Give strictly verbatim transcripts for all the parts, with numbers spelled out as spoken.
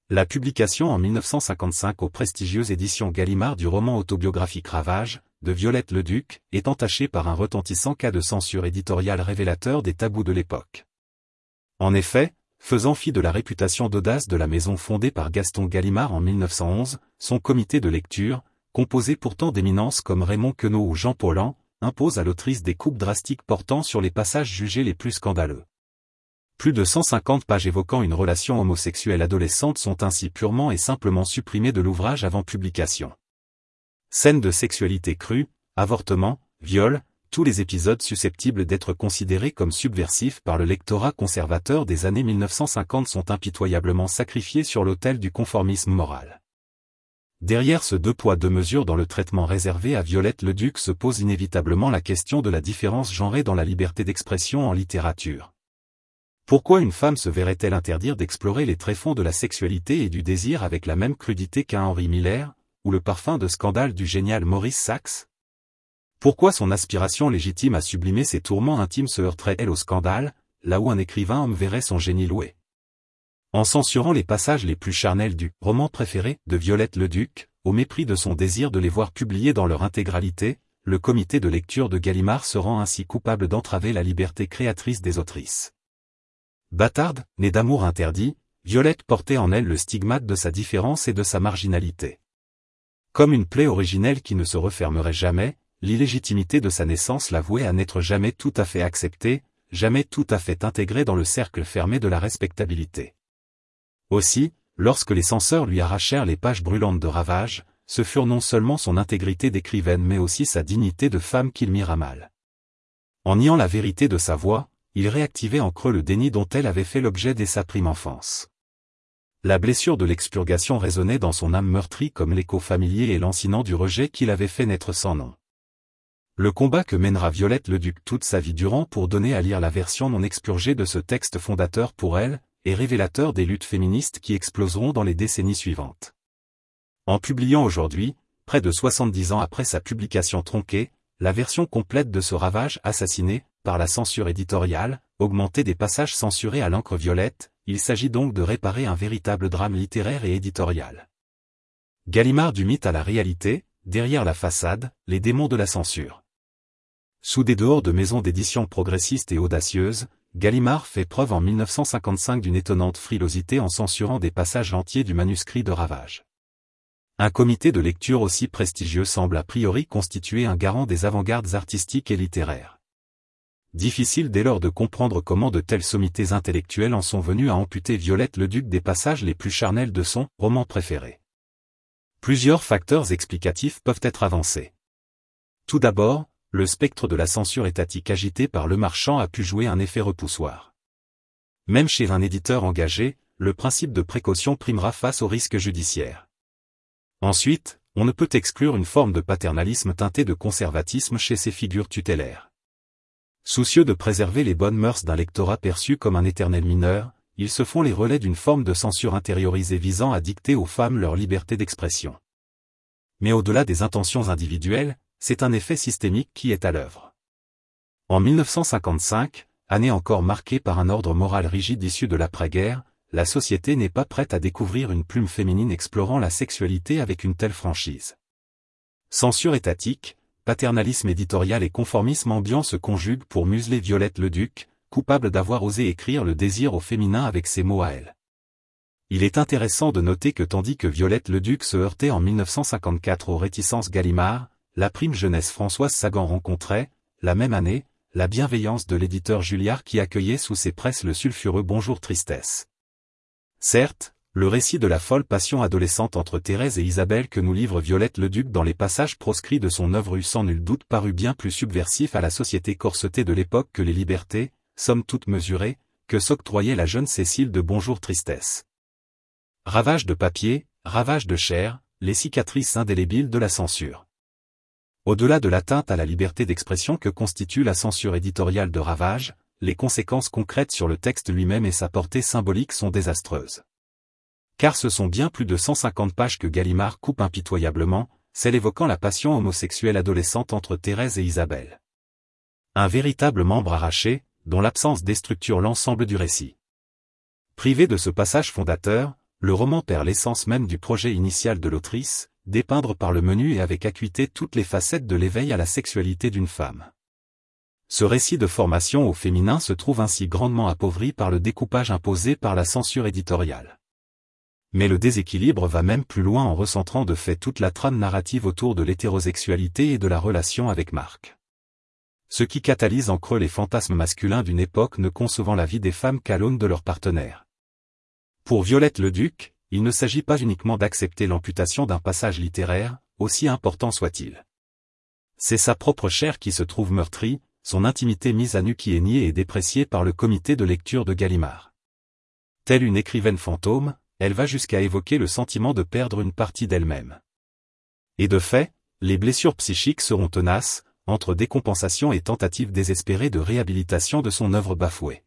La publication en mille neuf cent cinquante-cinq aux prestigieuses éditions Gallimard du roman autobiographique Ravages, de Violette Leduc, est entachée par un retentissant cas de censure éditoriale révélateur des tabous de l'époque. En effet, faisant fi de la réputation d'audace de la maison fondée par Gaston Gallimard en mille neuf cent onze, son comité de lecture, composé pourtant d'éminences comme Raymond Queneau ou Jean Paulhan, impose à l'autrice des coupes drastiques portant sur les passages jugés les plus scandaleux. Plus de cent cinquante pages évoquant une relation homosexuelle adolescente sont ainsi purement et simplement supprimées de l'ouvrage avant publication. Scènes de sexualité crue, avortement, viol, tous les épisodes susceptibles d'être considérés comme subversifs par le lectorat conservateur des années mille neuf cent cinquante sont impitoyablement sacrifiés sur l'autel du conformisme moral. Derrière ce deux poids deux mesures dans le traitement réservé à Violette Leduc se pose inévitablement la question de la différence genrée dans la liberté d'expression en littérature. Pourquoi une femme se verrait-elle interdire d'explorer les tréfonds de la sexualité et du désir avec la même crudité qu'un Henri Miller, ou le parfum de scandale du génial Maurice Sachs? Pourquoi son aspiration légitime à sublimer ses tourments intimes se heurterait elle au scandale, là où un écrivain homme verrait son génie loué? En censurant les passages les plus charnels du « roman préféré » de Violette Leduc, au mépris de son désir de les voir publiés dans leur intégralité, le comité de lecture de Gallimard se rend ainsi coupable d'entraver la liberté créatrice des autrices. Bâtarde, née d'amour interdit, Violette portait en elle le stigmate de sa différence et de sa marginalité. Comme une plaie originelle qui ne se refermerait jamais, l'illégitimité de sa naissance la vouait à n'être jamais tout à fait acceptée, jamais tout à fait intégrée dans le cercle fermé de la respectabilité. Aussi, lorsque les censeurs lui arrachèrent les pages brûlantes de Ravages, ce furent non seulement son intégrité d'écrivaine mais aussi sa dignité de femme qu'il mirent à mal. En niant la vérité de sa voix, il réactivait en creux le déni dont elle avait fait l'objet dès sa prime enfance. La blessure de l'expurgation résonnait dans son âme meurtrie comme l'écho familier et lancinant du rejet qu'il avait fait naître sans nom. Le combat que mènera Violette Leduc toute sa vie durant pour donner à lire la version non expurgée de ce texte fondateur pour elle, est révélateur des luttes féministes qui exploseront dans les décennies suivantes. En publiant aujourd'hui, près de soixante-dix ans après sa publication tronquée, la version complète de ce Ravage assassiné, par la censure éditoriale, augmentée des passages censurés à l'encre violette, il s'agit donc de réparer un véritable drame littéraire et éditorial. Gallimard du mythe à la réalité, derrière la façade, les démons de la censure. Sous des dehors de maisons d'édition progressistes et audacieuses, Gallimard fait preuve en mille neuf cent cinquante-cinq d'une étonnante frilosité en censurant des passages entiers du manuscrit de Ravages. Un comité de lecture aussi prestigieux semble a priori constituer un garant des avant-gardes artistiques et littéraires. Difficile dès lors de comprendre comment de telles sommités intellectuelles en sont venues à amputer Violette Leduc des passages les plus charnels de son roman préféré. Plusieurs facteurs explicatifs peuvent être avancés. Tout d'abord, le spectre de la censure étatique agité par Le Marchand a pu jouer un effet repoussoir. Même chez un éditeur engagé, le principe de précaution primera face au risque judiciaire. Ensuite, on ne peut exclure une forme de paternalisme teinté de conservatisme chez ces figures tutélaires. Soucieux de préserver les bonnes mœurs d'un lectorat perçu comme un éternel mineur, ils se font les relais d'une forme de censure intériorisée visant à dicter aux femmes leur liberté d'expression. Mais au-delà des intentions individuelles, c'est un effet systémique qui est à l'œuvre. En mille neuf cent cinquante-cinq, année encore marquée par un ordre moral rigide issu de l'après-guerre, la société n'est pas prête à découvrir une plume féminine explorant la sexualité avec une telle franchise. Censure étatique, paternalisme éditorial et conformisme ambiant se conjuguent pour museler Violette Leduc, coupable d'avoir osé écrire le désir au féminin avec ses mots à elle. Il est intéressant de noter que tandis que Violette Leduc se heurtait en mille neuf cent cinquante-quatre aux réticences Gallimard, la prime jeunesse Françoise Sagan rencontrait, la même année, la bienveillance de l'éditeur Julliard qui accueillait sous ses presses le sulfureux Bonjour Tristesse. Certes, le récit de la folle passion adolescente entre Thérèse et Isabelle que nous livre Violette Leduc dans les passages proscrits de son œuvre eût sans nul doute paru bien plus subversif à la société corsetée de l'époque que les libertés, somme toute mesurées, que s'octroyait la jeune Cécile de Bonjour Tristesse. Ravage de papier, ravage de chair, les cicatrices indélébiles de la censure. Au-delà de l'atteinte à la liberté d'expression que constitue la censure éditoriale de Ravages, les conséquences concrètes sur le texte lui-même et sa portée symbolique sont désastreuses. Car ce sont bien plus de cent cinquante pages que Gallimard coupe impitoyablement, celle évoquant la passion homosexuelle adolescente entre Thérèse et Isabelle. Un véritable membre arraché, dont l'absence déstructure l'ensemble du récit. Privé de ce passage fondateur, le roman perd l'essence même du projet initial de l'autrice, dépeindre par le menu et avec acuité toutes les facettes de l'éveil à la sexualité d'une femme. Ce récit de formation au féminin se trouve ainsi grandement appauvri par le découpage imposé par la censure éditoriale. Mais le déséquilibre va même plus loin en recentrant de fait toute la trame narrative autour de l'hétérosexualité et de la relation avec Marc. Ce qui catalyse en creux les fantasmes masculins d'une époque ne concevant la vie des femmes qu'à l'aune de leur partenaire. Pour Violette Leduc, il ne s'agit pas uniquement d'accepter l'amputation d'un passage littéraire, aussi important soit-il. C'est sa propre chair qui se trouve meurtrie, son intimité mise à nu qui est niée et dépréciée par le comité de lecture de Gallimard. Telle une écrivaine fantôme, elle va jusqu'à évoquer le sentiment de perdre une partie d'elle-même. Et de fait, les blessures psychiques seront tenaces, entre décompensation et tentative désespérée de réhabilitation de son œuvre bafouée.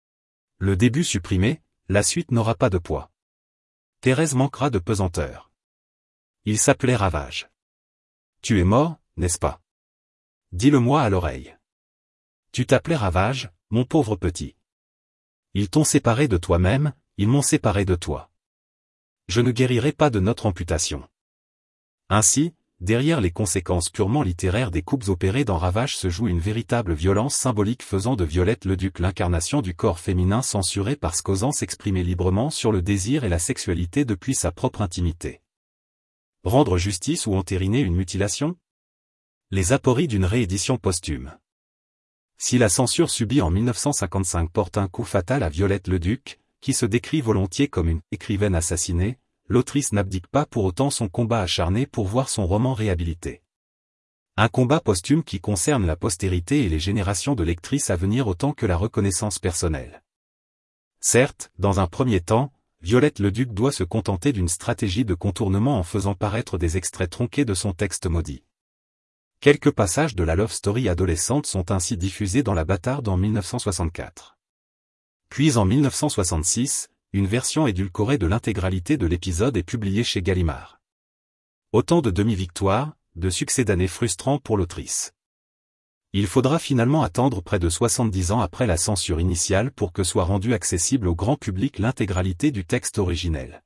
Le début supprimé, la suite n'aura pas de poids. Thérèse manquera de pesanteur. Il s'appelait Ravage. Tu es mort, n'est-ce pas? Dis-le-moi à l'oreille. Tu t'appelais Ravage, mon pauvre petit. Ils t'ont séparé de toi-même, ils m'ont séparé de toi. Je ne guérirai pas de notre amputation. Ainsi, derrière les conséquences purement littéraires des coupes opérées dans Ravage se joue une véritable violence symbolique faisant de Violette Leduc l'incarnation du corps féminin censuré parce qu'osant s'exprimer librement sur le désir et la sexualité depuis sa propre intimité. Rendre justice ou entériner une mutilation? Les apories d'une réédition posthume. Si la censure subie en mille neuf cent cinquante-cinq porte un coup fatal à Violette Leduc, qui se décrit volontiers comme une écrivaine assassinée, l'autrice n'abdique pas pour autant son combat acharné pour voir son roman réhabilité. Un combat posthume qui concerne la postérité et les générations de lectrices à venir autant que la reconnaissance personnelle. Certes, dans un premier temps, Violette Leduc doit se contenter d'une stratégie de contournement en faisant paraître des extraits tronqués de son texte maudit. Quelques passages de la love story adolescente sont ainsi diffusés dans La Bâtarde en mille neuf cent soixante-quatre. Puis en mille neuf cent soixante-six, une version édulcorée de l'intégralité de l'épisode est publiée chez Gallimard. Autant de demi-victoires, de succès d'années frustrants pour l'autrice. Il faudra finalement attendre près de soixante-dix ans après la censure initiale pour que soit rendue accessible au grand public l'intégralité du texte originel.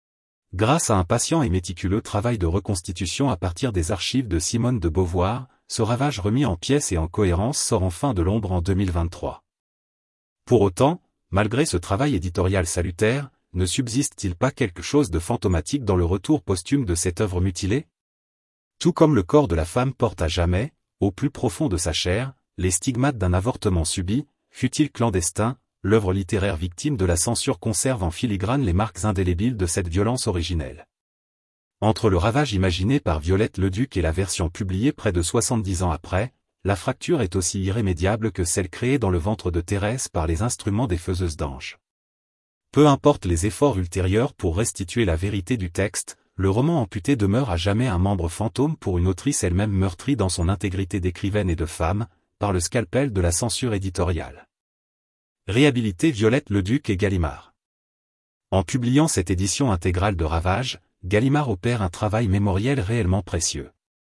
Grâce à un patient et méticuleux travail de reconstitution à partir des archives de Simone de Beauvoir, ce Ravage remis en pièces et en cohérence sort enfin de l'ombre en deux mille vingt-trois. Pour autant, malgré ce travail éditorial salutaire, ne subsiste-t-il pas quelque chose de fantomatique dans le retour posthume de cette œuvre mutilée? Tout comme le corps de la femme porte à jamais, au plus profond de sa chair, les stigmates d'un avortement subi, fût-il clandestin, l'œuvre littéraire victime de la censure conserve en filigrane les marques indélébiles de cette violence originelle. Entre le Ravage imaginé par Violette Leduc et la version publiée près de soixante-dix ans après, la fracture est aussi irrémédiable que celle créée dans le ventre de Thérèse par les instruments des faiseuses d'anges. Peu importe les efforts ultérieurs pour restituer la vérité du texte, le roman amputé demeure à jamais un membre fantôme pour une autrice elle-même meurtrie dans son intégrité d'écrivaine et de femme, par le scalpel de la censure éditoriale. Réhabilité Violette Leduc et Gallimard. En publiant cette édition intégrale de Ravage, Gallimard opère un travail mémoriel réellement précieux.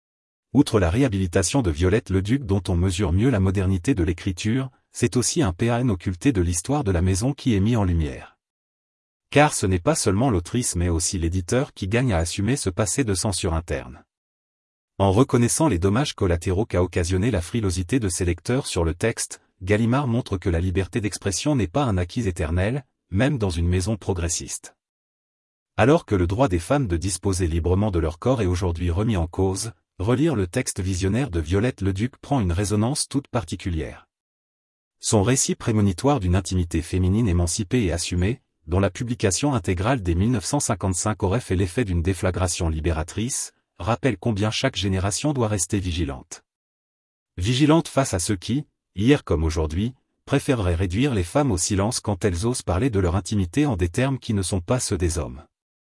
Outre la réhabilitation de Violette Leduc dont on mesure mieux la modernité de l'écriture, c'est aussi un P A N occulté de l'histoire de la maison qui est mis en lumière. Car ce n'est pas seulement l'autrice mais aussi l'éditeur qui gagne à assumer ce passé de censure interne. En reconnaissant les dommages collatéraux qu'a occasionné la frilosité de ses lecteurs sur le texte, Gallimard montre que la liberté d'expression n'est pas un acquis éternel, même dans une maison progressiste. Alors que le droit des femmes de disposer librement de leur corps est aujourd'hui remis en cause, relire le texte visionnaire de Violette Leduc prend une résonance toute particulière. Son récit prémonitoire d'une intimité féminine émancipée et assumée, dont la publication intégrale dès mille neuf cent cinquante-cinq aurait fait l'effet d'une déflagration libératrice, rappelle combien chaque génération doit rester vigilante. Vigilante face à ceux qui, hier comme aujourd'hui, préféreraient réduire les femmes au silence quand elles osent parler de leur intimité en des termes qui ne sont pas ceux des hommes.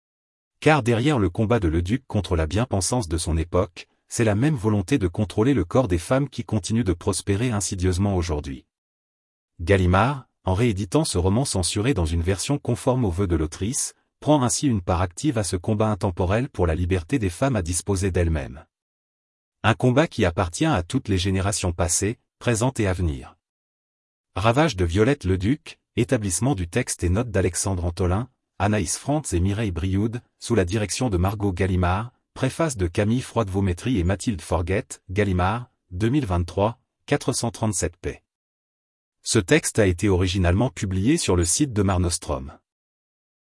Car derrière le combat de Leduc contre la bien-pensance de son époque, c'est la même volonté de contrôler le corps des femmes qui continue de prospérer insidieusement aujourd'hui. Gallimard, en rééditant ce roman censuré dans une version conforme aux vœux de l'autrice, prend ainsi une part active à ce combat intemporel pour la liberté des femmes à disposer d'elles-mêmes. Un combat qui appartient à toutes les générations passées, présentes et à venir. Ravage de Violette Leduc, établissement du texte et notes d'Alexandre Antolin, Anaïs Frantz et Mireille Brioude, sous la direction de Margot Gallimard, préface de Camille Froide-Vaumétry et Mathilde Forget, Gallimard, deux mille vingt-trois, quatre cent trente-sept p. Ce texte a été originalement publié sur le site de Mare Nostrum.